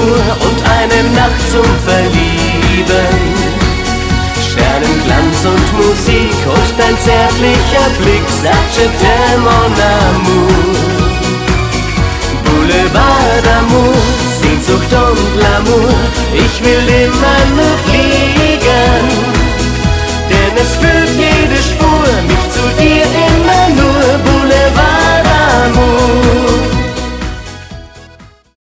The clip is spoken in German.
d'amour und eine Nacht zum Verlieben. Sternenglanz und Musik und dein zärtlicher Blick sagt je t'aime mon amour. Boulevard d'amour, Sehnsucht und Glamour, ich will immer nur fliegen.